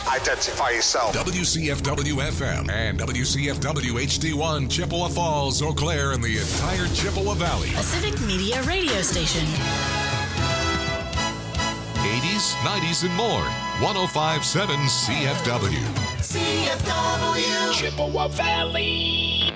Identify yourself. WCFW-FM and WCFW-HD1, Chippewa Falls, Eau Claire, and the entire Chippewa Valley. A civic media radio station. 80s, 90s, and more. 105.7 CFW. CFW. Chippewa Valley.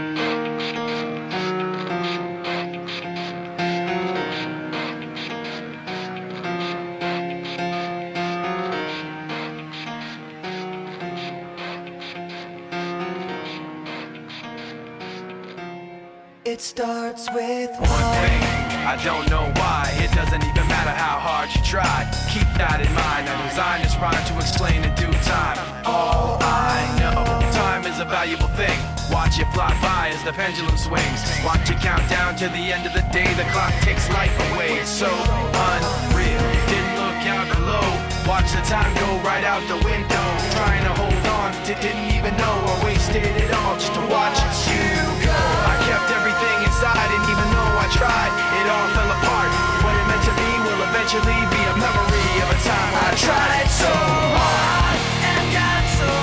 It starts with one thing, I don't know why. It doesn't even matter how hard you try. Keep that in mind. I designed this rhyme to explain in due time. All I know, time is a valuable thing. Watch it fly by as the pendulum swings. Watch it count down to the end of the day. The clock takes life away. It's so unreal. Didn't look out below. Watch the time go right out the window. Trying to hold on to didn't even know I wasted it all just to watch you go. I kept everything inside, and even though I tried, it all fell apart. What it meant to be will eventually be a memory of a time I tried so hard and got so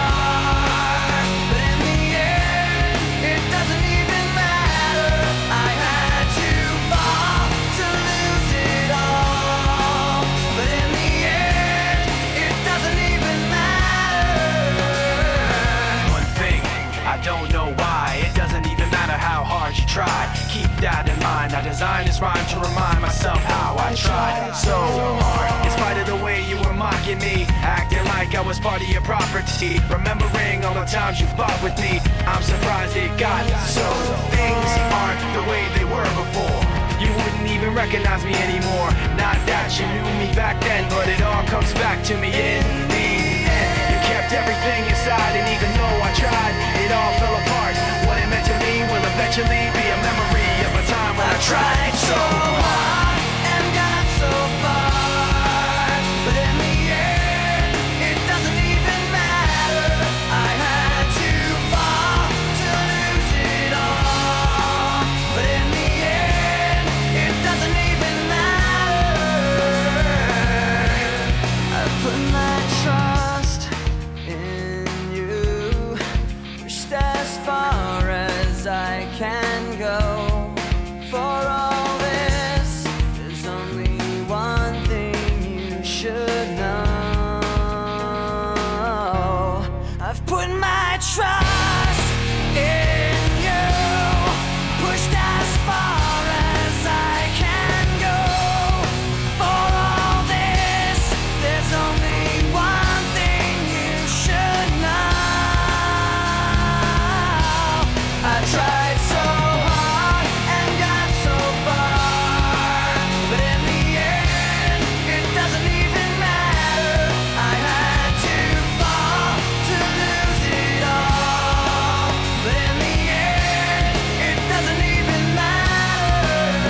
far, but in the end, it doesn't even matter. I had to fall to lose it all, but in the end, it doesn't even matter. One thing, I don't know why, it doesn't even matter how hard you try. Keep that in mind. I designed this rhyme to remind myself how I tried so hard. In spite of the way you were mocking me, acting like I was part of your property, remembering all the times you fought with me, I'm surprised it got so. Things aren't the way they were before. You wouldn't even recognize me anymore. Not that you knew me back then, but it all comes back to me in the end. You kept everything inside, and even though I tried, it all fell apart. What it meant to me will eventually be a memory of a time when I tried so hard and got so far, but in the end, it doesn't even matter. I had to fall to lose it all, but in the end, it doesn't even matter. I put my trust in you, pushed as far as I can go. For all this, there's only one thing you should know. I've put my trust in you, pushed as far as I can go. For all this, there's only one thing you should know. I tried so hard and got so far, but in the end, it doesn't even matter. I had to fall to lose it all, but in the end, it doesn't even matter.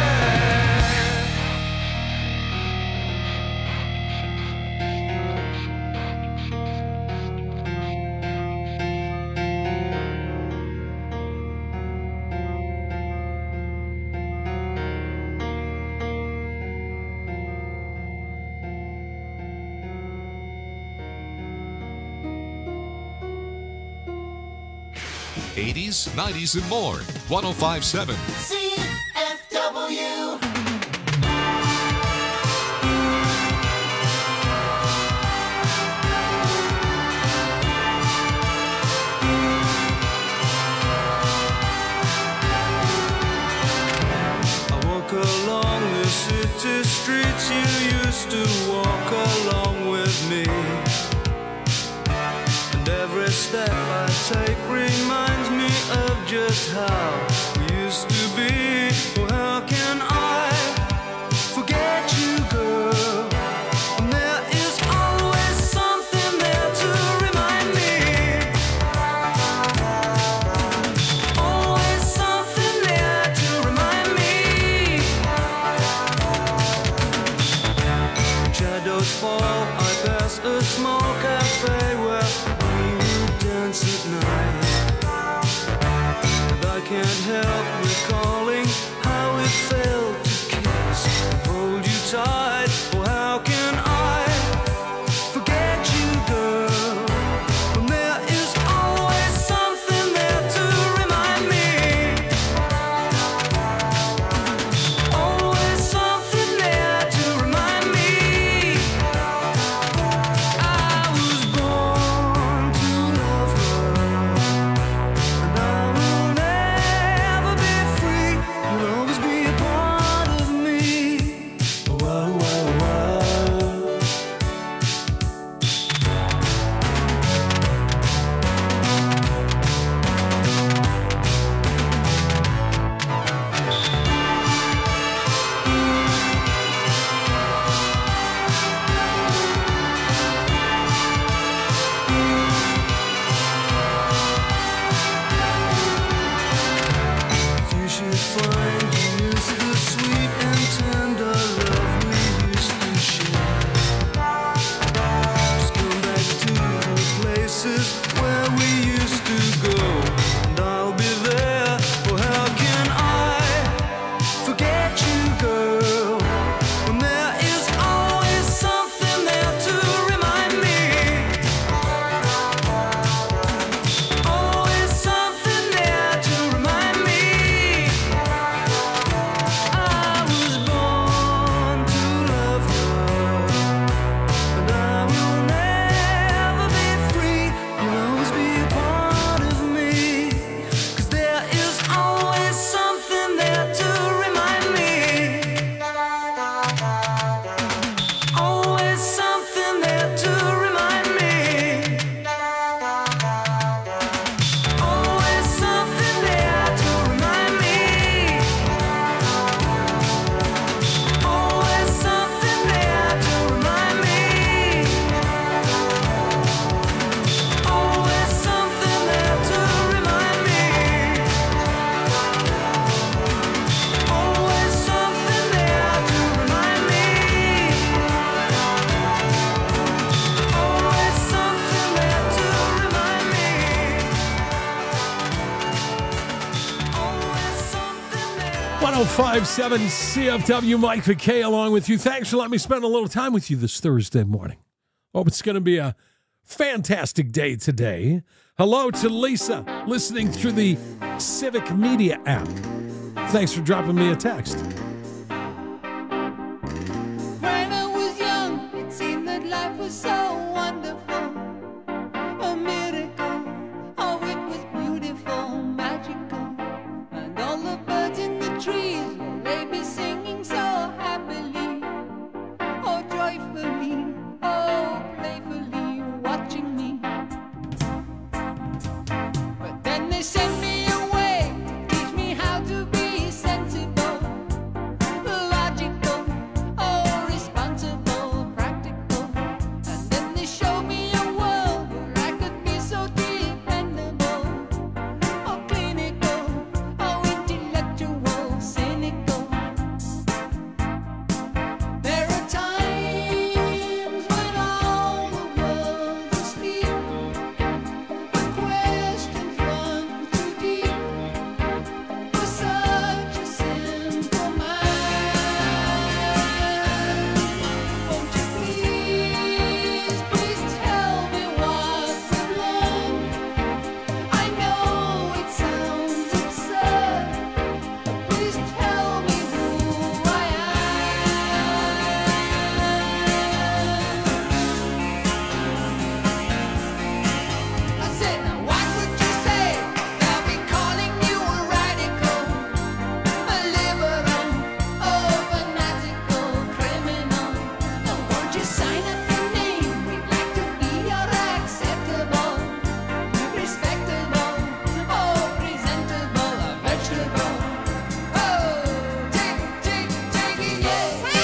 '80s, '90s, and more. 105.7. CFW. I walk along the city streets you used to walk along with me, and every step I take reminds me of just how we used to be. Oh, how can I forget you, girl? And there is always something there to remind me. Always something there to remind me. Shadows fall, I pass a small cafe where we would dance at night. And I can't help recalling how it felt to kiss and hold you tight. Oh, how can I forget you, girl? 1057 CFW, Mike McKay along with you. Thanks for letting me spend a little time with you this Thursday morning. Hope it's going to be a fantastic day today. Hello to Lisa, listening through the Civic Media app. Thanks for dropping me a text. When I was young, it seemed that life was so wonderful, a miracle. Oh, it was beautiful, magical, and all the birds in the trees, they be singing so happily, oh joyfully, oh playfully, watching me. But then they sent me away to teach me how to be sensible, logical, oh responsible, practical. And then they showed me a world where I could be so dependable, oh clinical, oh intellectual, cynical. There are times when all the world's asleep, the questions run too deep for such a simple mind. Won't you please, please tell me what's wrong? I know it sounds absurd. Please tell me who I am. I said, now what would you say? They'll be calling you a radical, a liberal, oh fanatical criminal. Oh, won't you sign up your name? We'd like to be your acceptable, respectable, oh presentable, a vegetable. Oh, take it, yeah.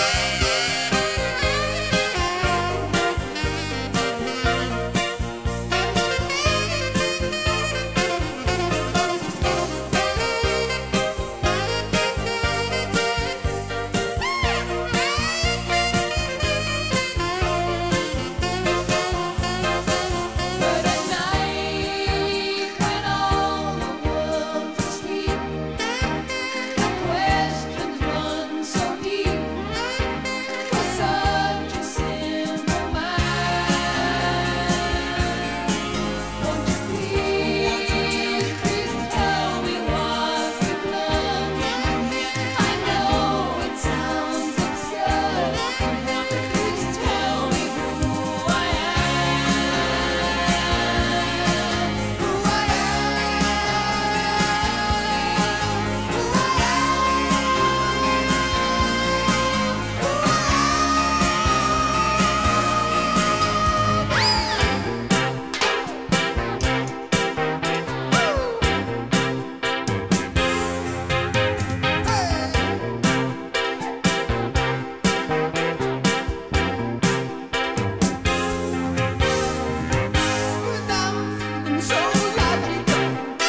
But at night, when all the world's asleep, the questions run so deep for such a simple mind. Won't you please, please tell me what's the plan? I know it sounds absurd. Please tell me who I am. Who I am so logical.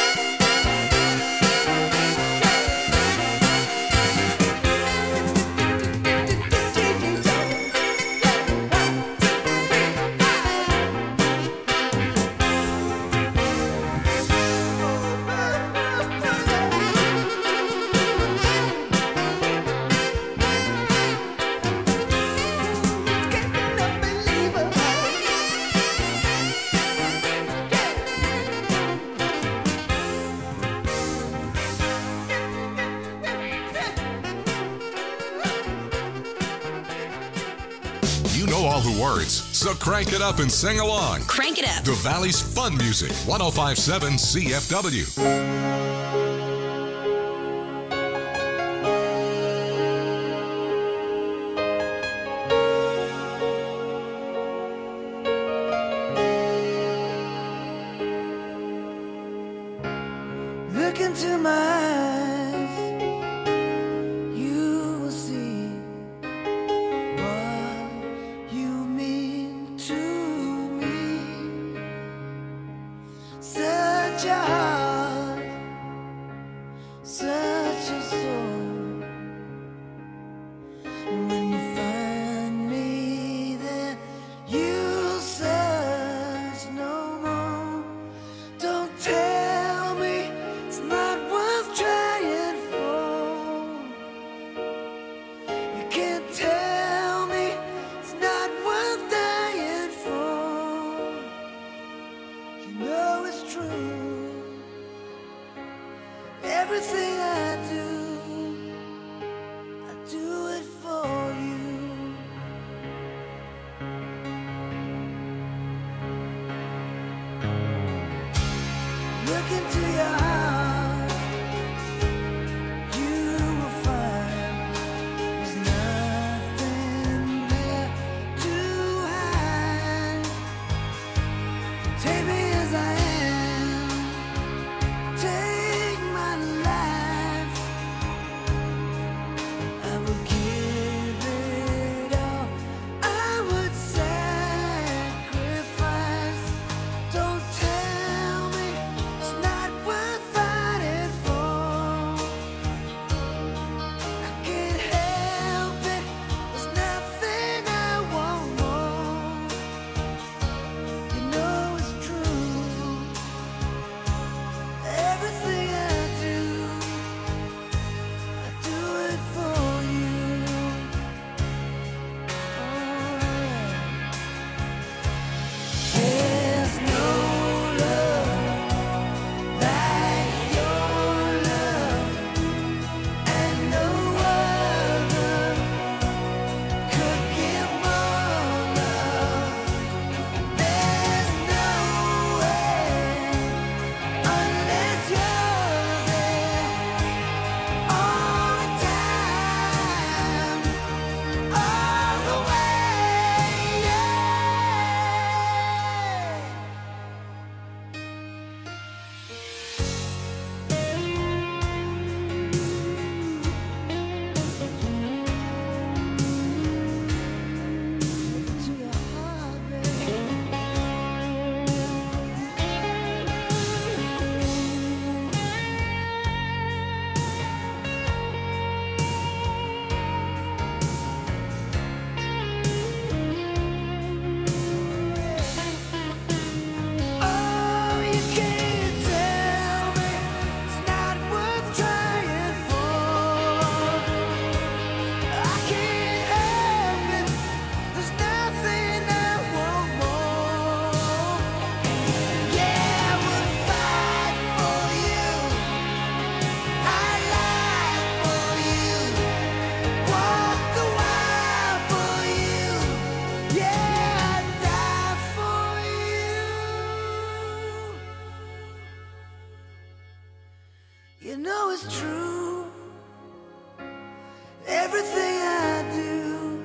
You know all the words, so crank it up and sing along. Crank it up. The Valley's fun music, 1057 CFW. Look into my eyes, you will see what you mean to me. Such a heart, such a soul. And when you find me there, you'll search no more. Don't tell me it's not worth trying for. true. Everything I do it for you. Look into your heart, you will find there's nothing there to hide. Take me as I am, take my life. I will give it all, I would sacrifice. Don't tell me it's not worth fighting for. I can't help it, there's nothing I want more. You know it's true. Everything I do it for you. There's no love like your love, and no other could give more love. There's no way unless you're there all the time, all the way. To your heart, baby. Oh, you can't tell me it's not worth trying for. I can't help it, there's nothing I want more. Yeah, I would fight for you, I'd lie for you, walk a while for you. Yeah, I'd die for you. You know it's true. Everything I do,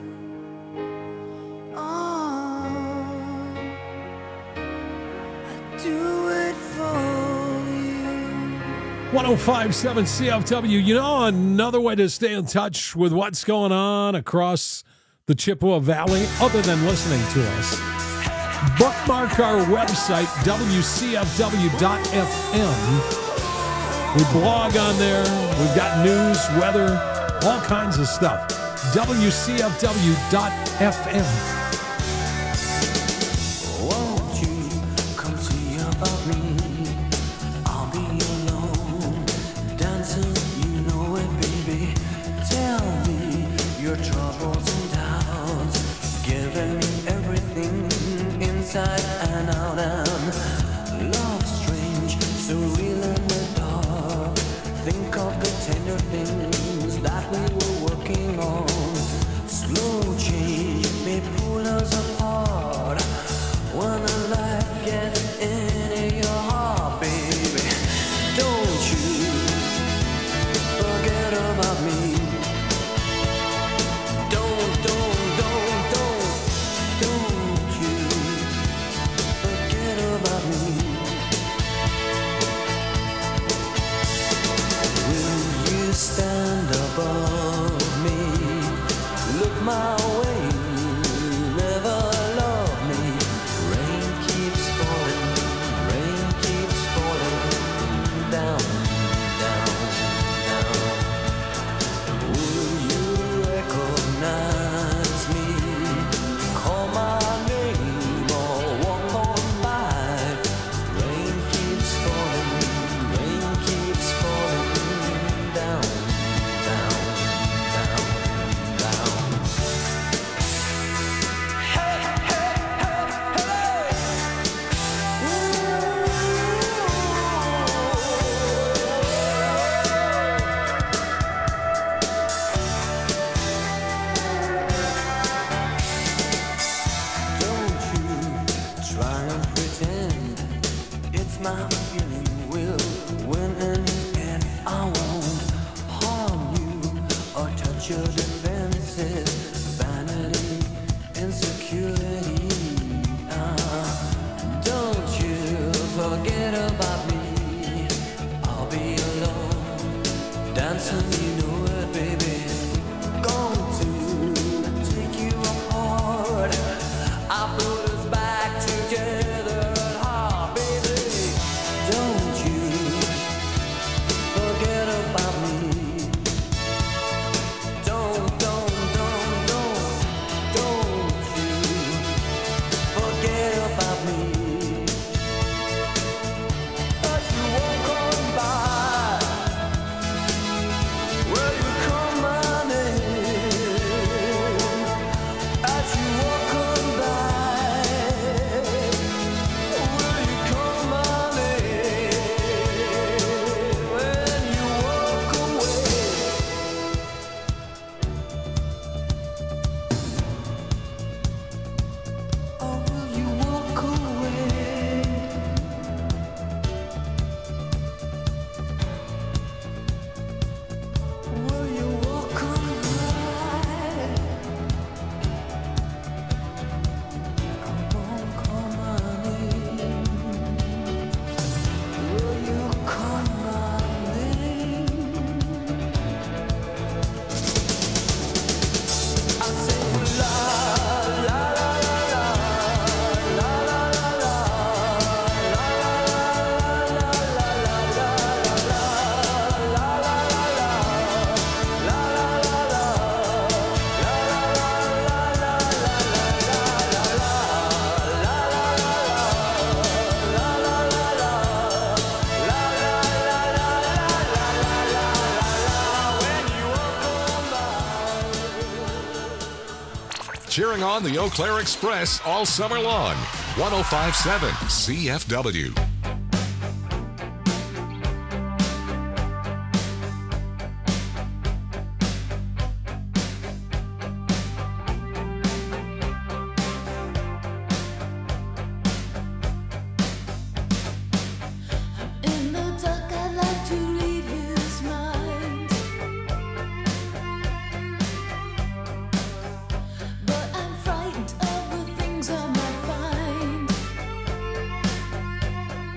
I do it for you. 1057 CFW. You know, another way to stay in touch with what's going on across the Chippewa Valley, other than listening to us, bookmark our website, WCFW.FM. We blog on there. We've got news, weather, all kinds of stuff. WCFW.FM. Won't you come see about me? I'll be alone, dancing, you know it, baby. Tell me your troubles and doubts, giving me everything inside and out. And love strange, so real in the dark. Think of the tender things that we were working on. Slow change may pull us apart. When the light gets into your heart, baby, don't you forget about me. Don't you forget about me. Will you stand pretend it's my feeling will win in the end. I won't harm you or touch your defenses. Vanity, insecurity. Don't you forget about me. I'll be alone, dancing, you know it, baby. Going to take you apart. I put us back together at heart, baby. Don't you forget about me. Don't you forget about me. As you walk on by, will you call my name? As you walk on by, will you call my name? When you walk away, or will you walk away? Will you walk away? Come on, call my name. Will you call my name? I say la la la la la la la la Cheering on the Eau Claire Express all summer long. 105.7 CFW. In the dark, I like to read his mind, but I'm frightened of the things I might find.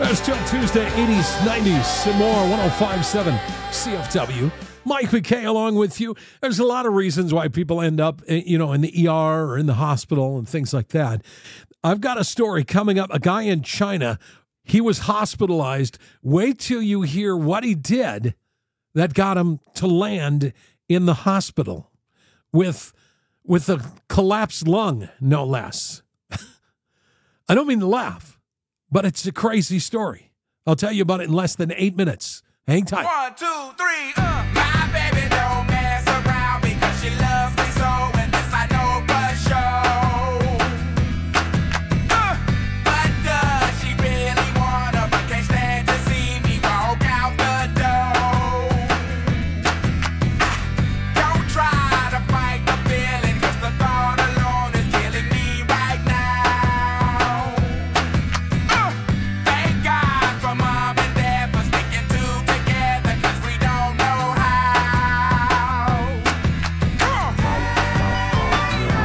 Best Show Tuesday, 80s, 90s, and more, 105.7 CFW. Mike McKay along with you. There's a lot of reasons why people end up, in the ER or in the hospital and things like that. I've got a story coming up. A guy in China, he was hospitalized. Wait till you hear what he did that got him to land in the hospital with a collapsed lung, no less. I don't mean to laugh, but it's a crazy story. I'll tell you about it in less than 8 minutes. Hang tight. 1, 2, 3, My baby don't mess around because she loves me so, and this I know for sure. But does she really wanna, but can't stand to see me walk out the door? Don't try to fight the feeling, 'cause the thought alone is killing me right now. Thank God for mom and dad for sticking together, 'cause we don't know how. Come on.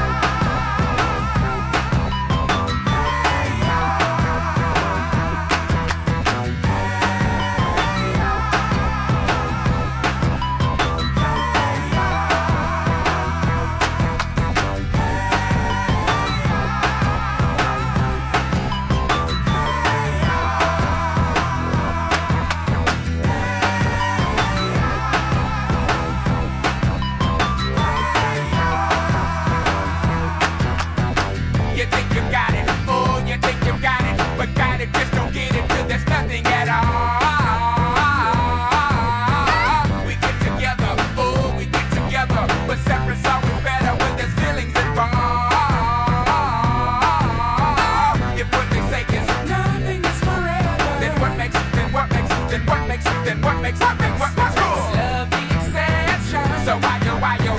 You think you got it, oh, you think you got it, but got it, just don't get it till there's nothing at all. We get together, oh, we get together, but separate's always better when there's feelings involved. If what they say is nothing is forever, then what makes it, then what makes it, then what makes it, then what makes it, then what makes it? Love the exception. So why yo,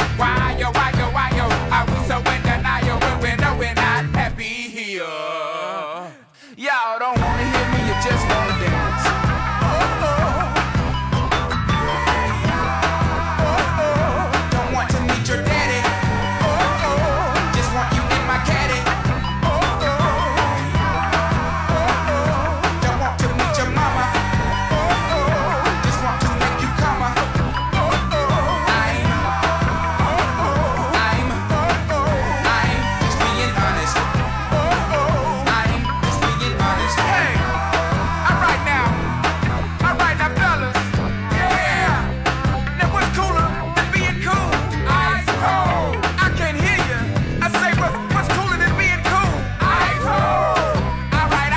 are we so in denial when we know we're not happy here? Y'all don't wanna hear me, you just wanna dance. Don't want to meet your daddy. Just want you in my caddy. Don't want to meet your mama. Just want to make you come. I'm just being honest. I'm just being honest. Hey, all right now, fellas. Yeah. Now what's cooler than being cool? Ice cold. I can't hear you. I say what's cooler than being cool? Ice cold. All right.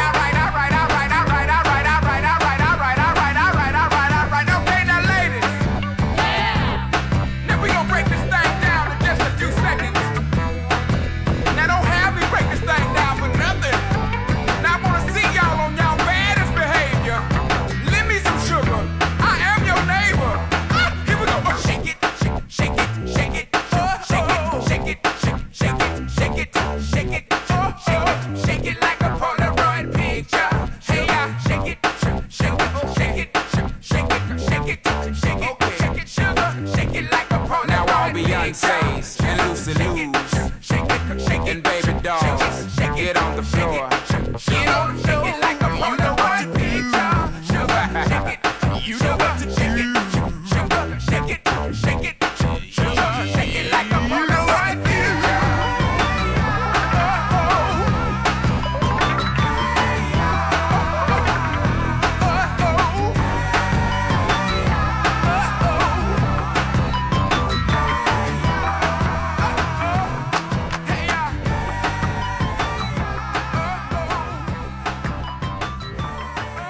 Okay, now ladies. Now we gonna break this thing down in just a few seconds. Now don't have me break this thing down for nothing. Now I wanna see y'all on y'all baddest behavior. Lend me some sugar. I am your neighbor. Here we go. Shake it, shake it, shake it, shake it, shake it, shake it, shake it, shake it, shake it like a Polaroid picture. Hey, shake it, shake it, shake it, shake it, shake it, shake it, shake it, sugar, shake it like a Polaroid picture. Now all Beyonce's and Lucy Lou's and baby dolls, get on the floor. Get on the floor like a Polaroid picture. Sugar, shake it, you know what to shake it. Sugar, shake it, shake it, sugar, shake it like a Polaroid picture. Hey,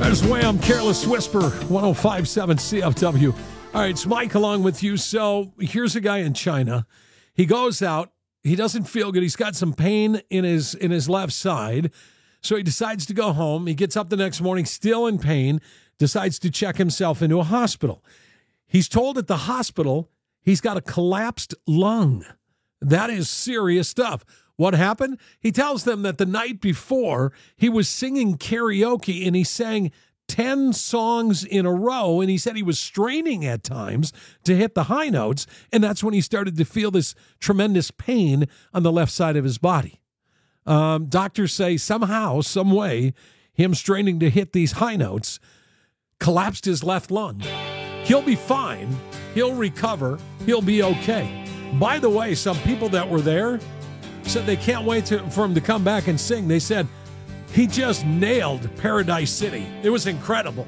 There's Wham! Careless Whisper, 105.7 CFW. All right, it's Mike along with you. So here's a guy in China. He goes out. He doesn't feel good. He's got some pain in his left side. So he decides to go home. He gets up the next morning, still in pain, decides to check himself into a hospital. He's told at the hospital he's got a collapsed lung. That is serious stuff. What happened? He tells them that the night before, he was singing karaoke and he sang 10 songs in a row, and he said he was straining at times to hit the high notes, and that's when he started to feel this tremendous pain on the left side of his body. Doctors say somehow, some way, him straining to hit these high notes collapsed his left lung. He'll be fine. He'll recover. He'll be okay. By the way, some people that were there said they can't wait for him to come back and sing. They said he just nailed Paradise City. It was incredible.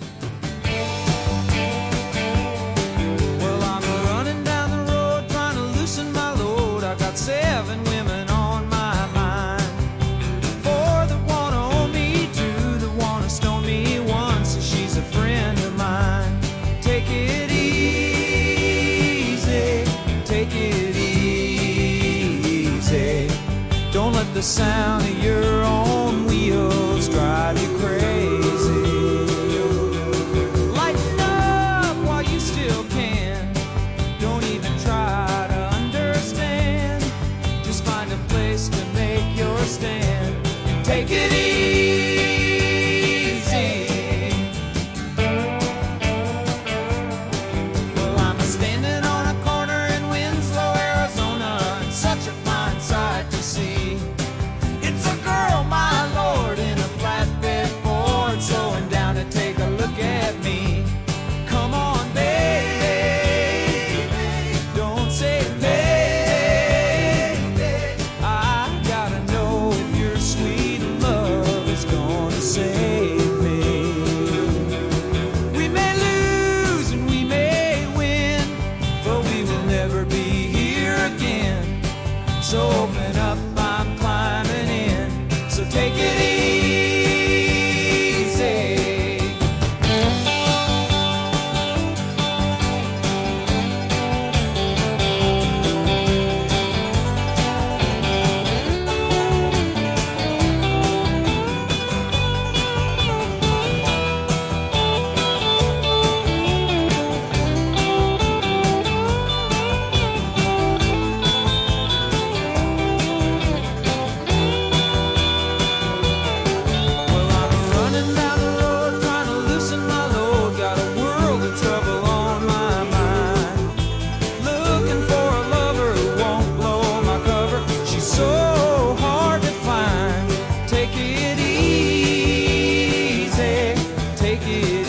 Well, I'm running down the road trying to loosen my load. I got 7 women on my mind. 4 that want to own me, 2 that want to stone me, 1 says she's a friend of mine. Take it easy, take it easy. Don't let the sound of your own wheels drive you crazy. Lighten up while you still can. Don't even try to understand. Just find a place to make your stand and take it easy. Well, I'm standing on a corner in Winslow, Arizona, and such a fine sight to see. It's a girl, my lord, in a flatbed Ford, slowing down to take a look at me. Come on, baby, don't say maybe. I gotta know if your sweet love is gonna save me. We may lose and we may win, but we will never be here again. So open up, I'm climbing in. So take it easy. Well, I'm running down the road trying to loosen my load. Got a world of trouble on my mind. Looking for a lover who won't blow my cover. She's so hard to find. Take it easy. Take it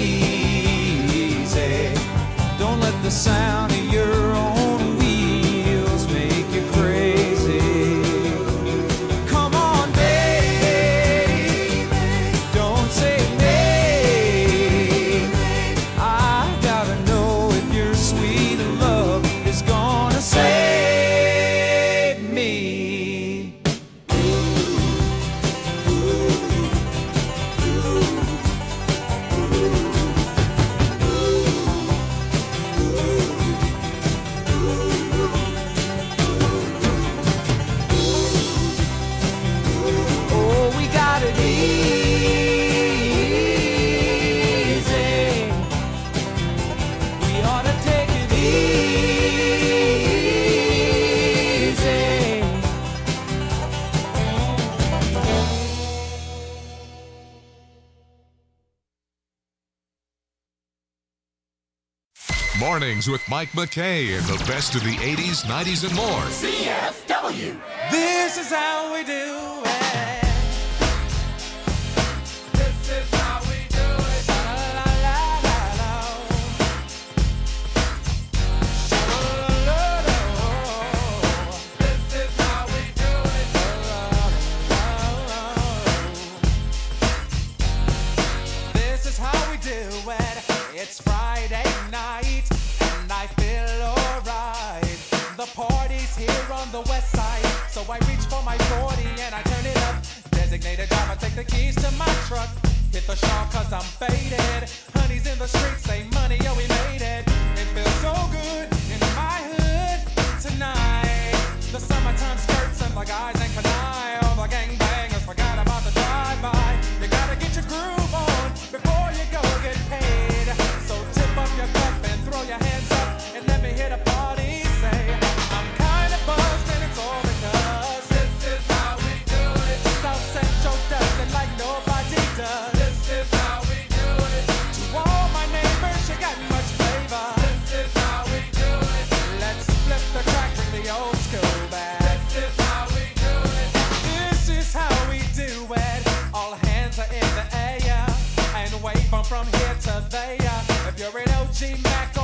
easy. Don't let the sound of your own wheels make you crazy. Come on, baby, don't say maybe. I gotta know if your sweet love is gonna save me. Oh, we got it easy. We ought to take it easy. Mornings with Mike McKay and the best of the 80s, 90s, and more. CFW. This is how we do it. This is how we do it. La la la la la. Sha la la la la. This is how we do it. La la la la. This is how we do it. It's Friday night and I feel alright. The party's here on the west side, so I reach for my 40 and I turn it up. Designated driver, take the keys to my truck. Hit the shop cause I'm fed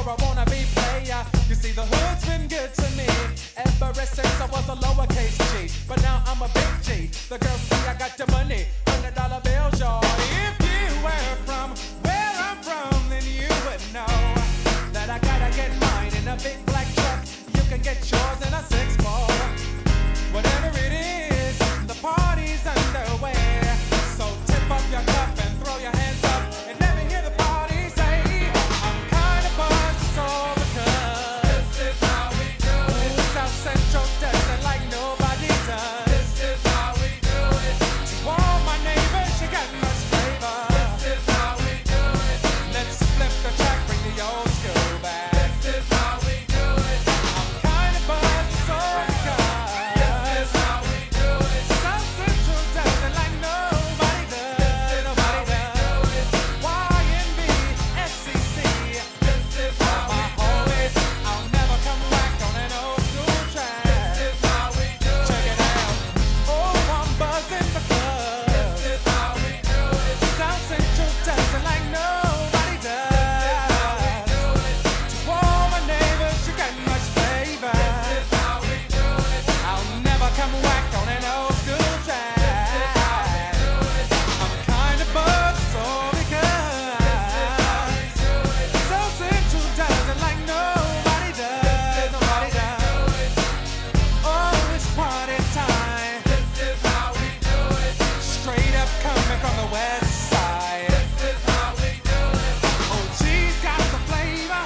a wannabe player. You see, the hood's been good to me ever since I was a lowercase G. But now I'm a big G. The girls see I got the money, $100 bills, y'all. If you were from where I'm from, then you would know that I gotta get mine in a big black truck. You can get yours in a 6-4. Whatever it is, the party's underway. So tip up your cup and throw your hands up and let me hear the party say, I'm kind of buzzed, it's all because this is how we do it. South Central does it like nobody does. This is how we do it. To all my neighbors, you got much flavor. This is how we do it. Let's flip the track, bring the old school back. This is how we do it. I'm kind of buzzed, it's all because this is how we do it. South Central does it like nobody does. Nobody does. YNB, SCC. This is how we do it. I'll never come back on an old school track. This is how we do it. Check it out. Oh, I'm buzzing because this is how we do it. South Central does it like nobody does. To all my neighbors, you got much flavor. This is how we do it. I'll never come back on an old school track. I'm kind of buzzed, so because South Central does it like nobody does. Nobody does. Oh, it's party time. This is how we do it. Straight up coming from the west side. This is how we do it. Oh, she's got the flavor.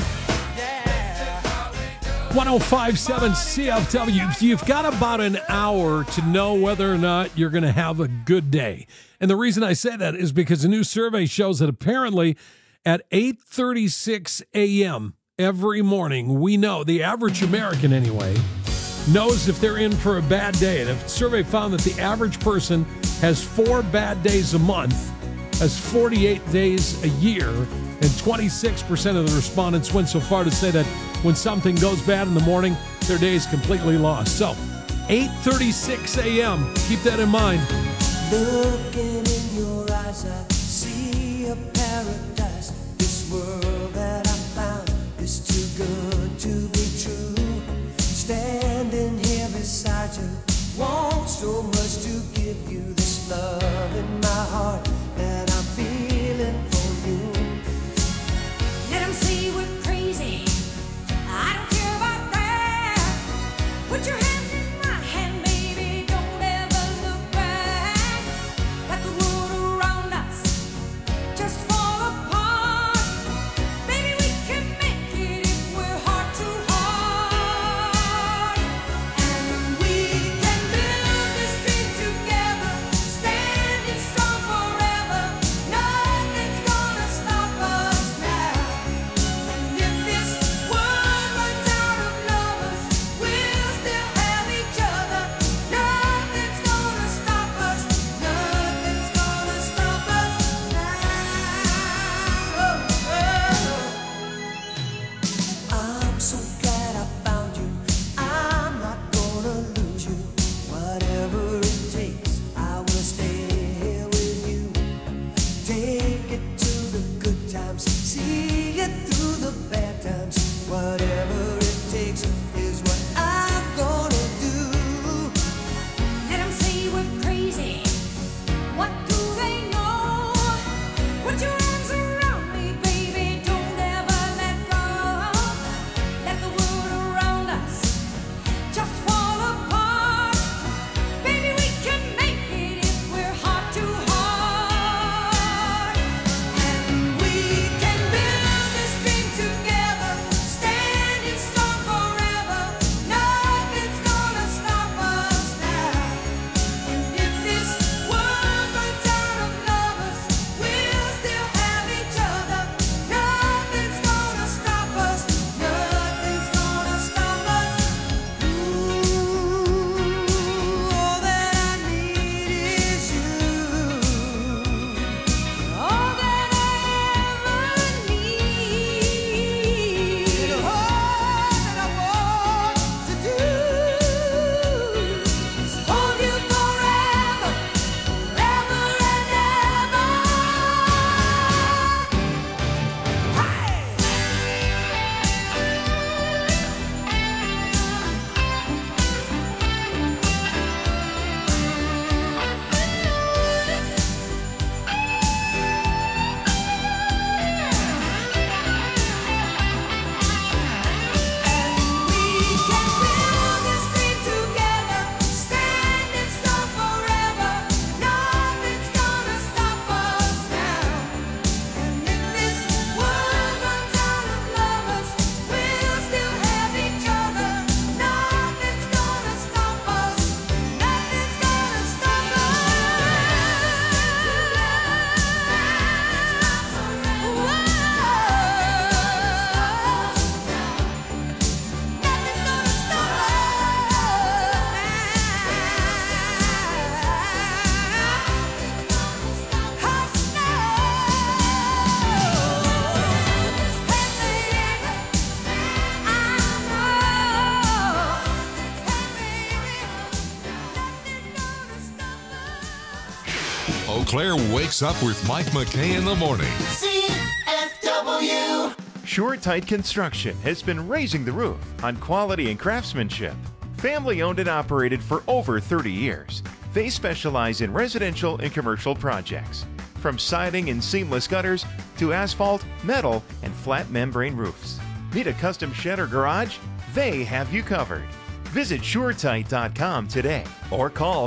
Yeah. 1057 CFW. You've got about an hour to know whether or not you're going to have a good day. And the reason I say that is because a new survey shows that apparently at 8:36 a.m. every morning, we know, the average American anyway, knows if they're in for a bad day. And a survey found that the average person has 4 bad days a month, has 48 days a year, and 26% of the respondents went so far to say that when something goes bad in the morning, their day is completely lost. So, 8:36 a.m., keep that in mind. Looking in your eyes, I see a paradise. This world that I found is too good to be true. Standing here beside you, want so much to give you this love in my heart that I'm feeling for you. Let 'em say we're crazy. I don't care about that. Put your hand in my hand, baby. Don't ever look back. Let the world around us just fall apart. Baby, we can make it if we're heart to heart. And we can build this dream together, standing strong. Claire wakes up with Mike McKay in the morning. CFW. SureTight Construction has been raising the roof on quality and craftsmanship. Family owned and operated for over 30 years. They specialize in residential and commercial projects, from siding and seamless gutters to asphalt, metal, and flat membrane roofs. Need a custom shed or garage? They have you covered. Visit SureTight.com today or call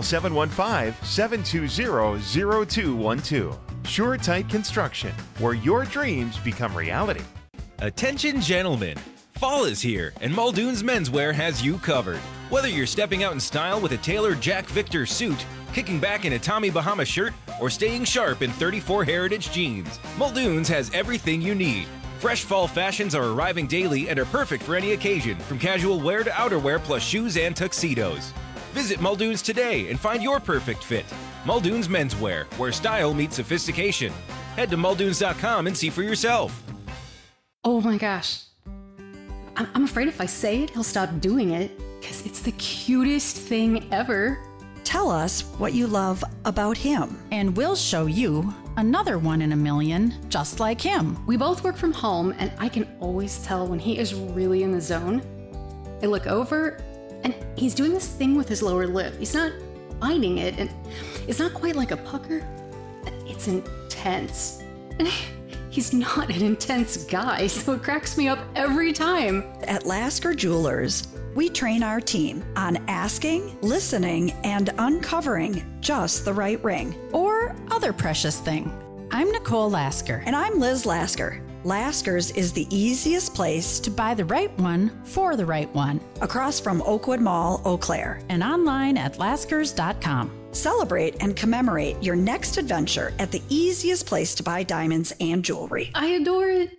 715-720-0212. SureTight Construction, where your dreams become reality. Attention gentlemen, fall is here and Muldoon's Menswear has you covered. Whether you're stepping out in style with a tailored Jack Victor suit, kicking back in a Tommy Bahama shirt, or staying sharp in 34 Heritage jeans, Muldoon's has everything you need. Fresh fall fashions are arriving daily and are perfect for any occasion, from casual wear to outerwear plus shoes and tuxedos. Visit Muldoon's today and find your perfect fit. Muldoon's Menswear, where style meets sophistication. Head to muldoons.com and see for yourself. Oh my gosh. I'm afraid if I say it, he'll stop doing it, because it's the cutest thing ever. Tell us what you love about him. And we'll show you another one in a million just like him. We both work from home, and I can always tell when he is really in the zone. I look over, and he's doing this thing with his lower lip. He's not biting it, and it's not quite like a pucker. It's intense. And he's not an intense guy, so it cracks me up every time. At Lasker Jewelers, we train our team on asking, listening, and uncovering just the right ring. Or other precious thing. I'm Nicole Lasker. And I'm Liz Lasker. Lasker's is the easiest place to buy the right one for the right one. Across from Oakwood Mall, Eau Claire. And online at laskers.com. Celebrate and commemorate your next adventure at the easiest place to buy diamonds and jewelry. I adore it.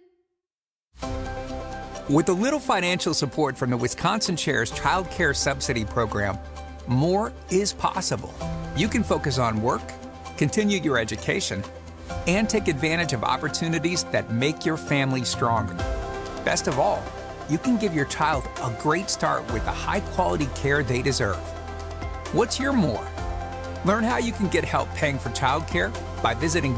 With a little financial support from the Wisconsin Shares Child Care Subsidy Program, more is possible. You can focus on work, continue your education, and take advantage of opportunities that make your family stronger. Best of all, you can give your child a great start with the high-quality care they deserve. What's your more? Learn how you can get help paying for childcare by visiting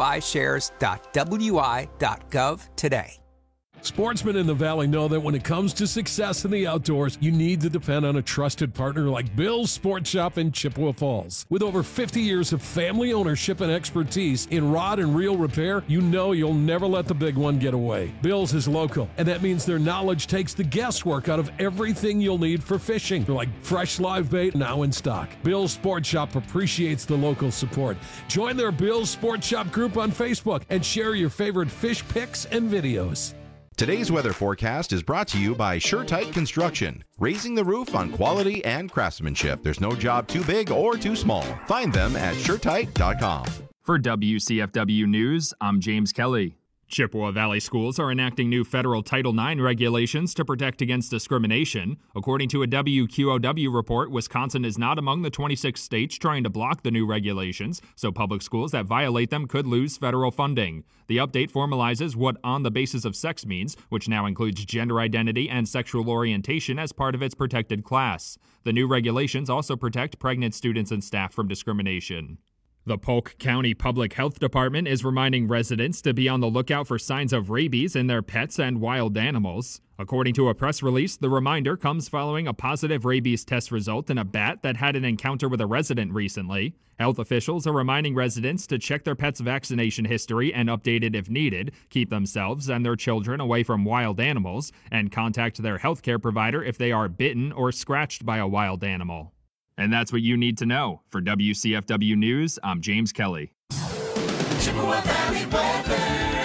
wishares.wi.gov today. Sportsmen in the Valley know that when it comes to success in the outdoors, you need to depend on a trusted partner like Bill's Sport Shop in Chippewa Falls. With over 50 years of family ownership and expertise in rod and reel repair, you know you'll never let the big one get away. Bill's is local, and that means their knowledge takes the guesswork out of everything you'll need for fishing, like fresh live bait now in stock. Bill's Sport Shop appreciates the local support. Join their Bill's Sport Shop group on Facebook and share your favorite fish pics and videos. Today's weather forecast is brought to you by SureTight Construction, raising the roof on quality and craftsmanship. There's no job too big or too small. Find them at SureTight.com. For WCFW News, I'm James Kelly. Chippewa Valley schools are enacting new federal Title IX regulations to protect against discrimination. According to a WQOW report, Wisconsin is not among the 26 states trying to block the new regulations, so public schools that violate them could lose federal funding. The update formalizes what on the basis of sex means, which now includes gender identity and sexual orientation as part of its protected class. The new regulations also protect pregnant students and staff from discrimination. The Polk County Public Health Department is reminding residents to be on the lookout for signs of rabies in their pets and wild animals. According to a press release, the reminder comes following a positive rabies test result in a bat that had an encounter with a resident recently. Health officials are reminding residents to check their pet's vaccination history and update it if needed, keep themselves and their children away from wild animals, and contact their healthcare provider if they are bitten or scratched by a wild animal. And that's what you need to know. For WCFW News, I'm James Kelly. Chippewa Valley weather.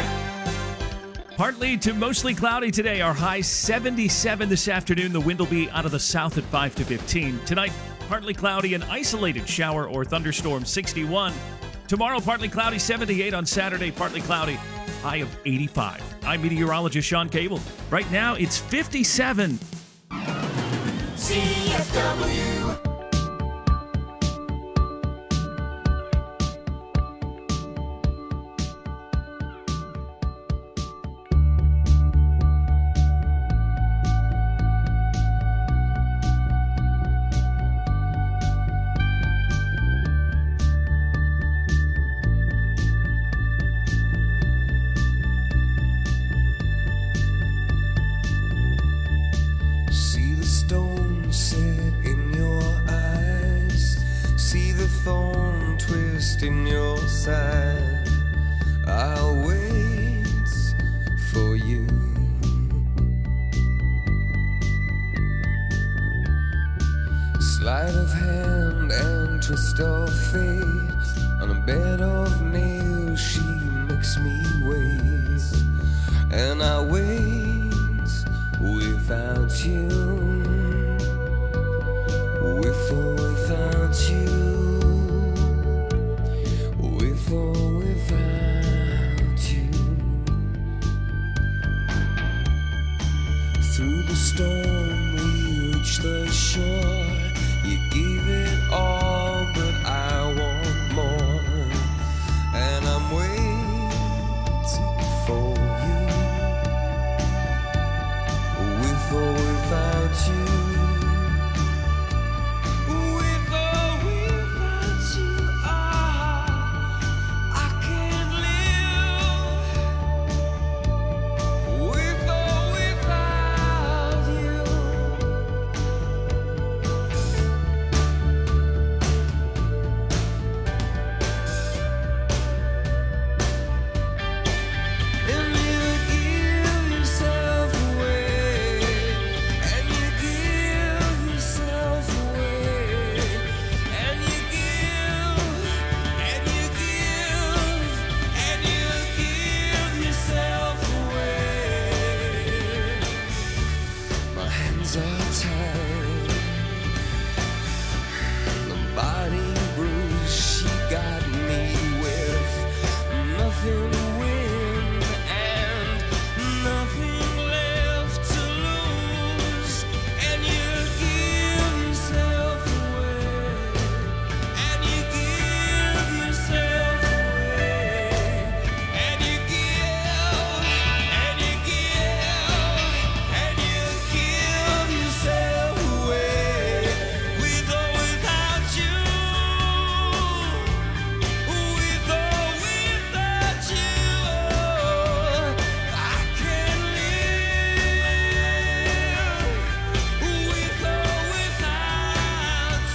Partly to mostly cloudy today. Our high 77 this afternoon. The wind will be out of the south at 5 to 15. Tonight, partly cloudy, an isolated shower or thunderstorm, 61. Tomorrow, partly cloudy, 78. On Saturday, partly cloudy, high of 85. I'm meteorologist Sean Cable. Right now, it's 57. CFW. side. I'll wait for you. Sleight of hand and twist of fate. On a bed of nails, she makes me wait. And I wait without you. With or without you. With or without you. Through the storm we reach the shore. You gave it all, but I want more. And I'm waiting for you. With or without you. With or without you, I can't live. With or without you. And you give yourself away. And you give yourself away. And you give. And you give. And you give yourself away. My hands are tied. The body bruised. She got me with nothing to win and nothing left to lose. And you give yourself away. And you give yourself away. And you give. And you give. And you give yourself away. With or without you. With or without you. I can't live. With or without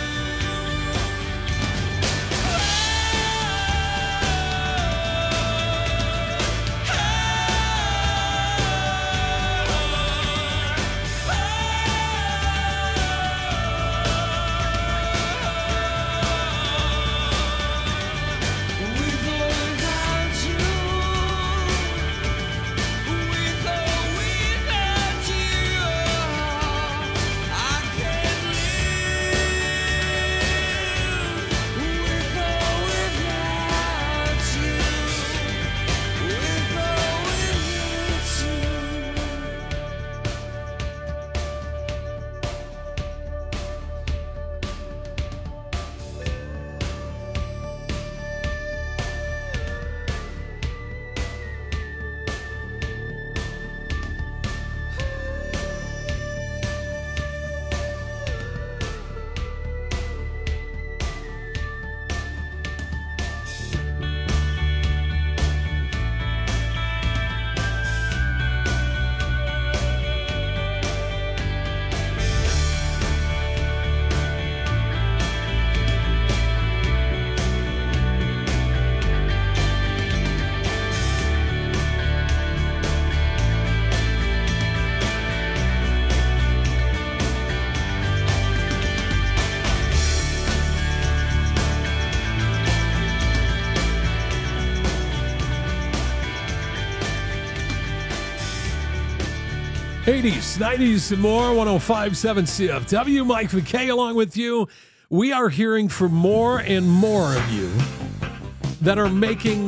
'80s, '90s, and more. 105.7 CFW. Mike McKay along with you. We are hearing from more and more of you that are making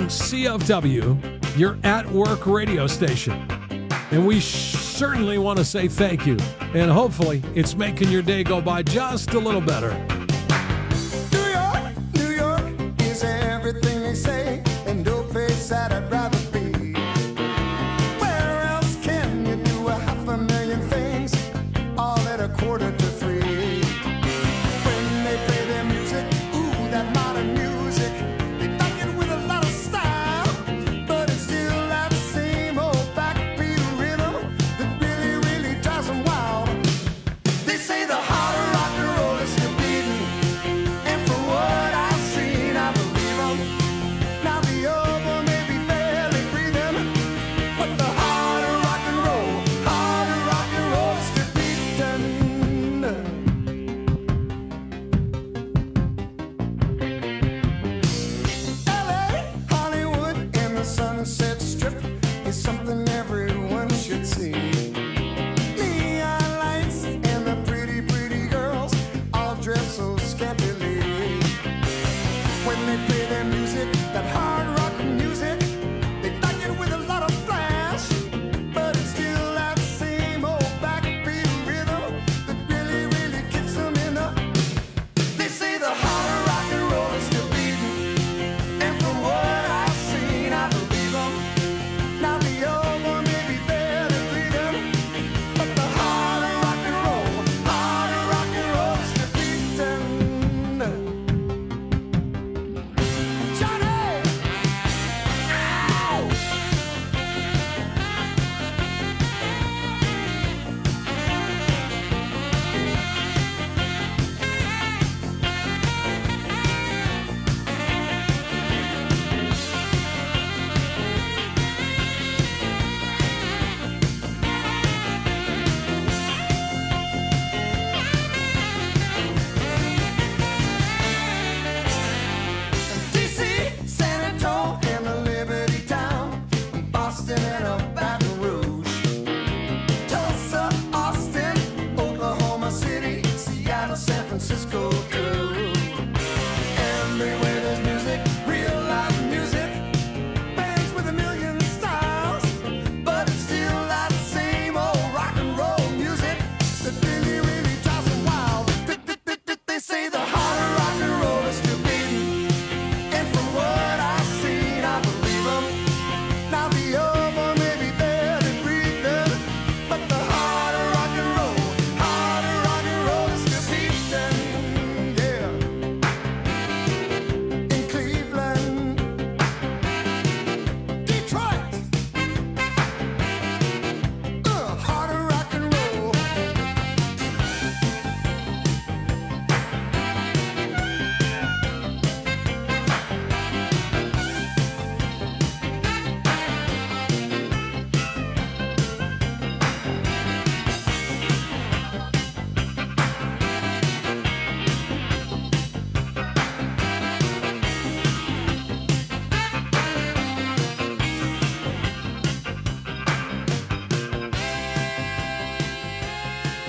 CFW your at-work radio station. And we certainly want to say thank you. And hopefully it's making your day go by just a little better. New York is everything they say, and no place that I'd rather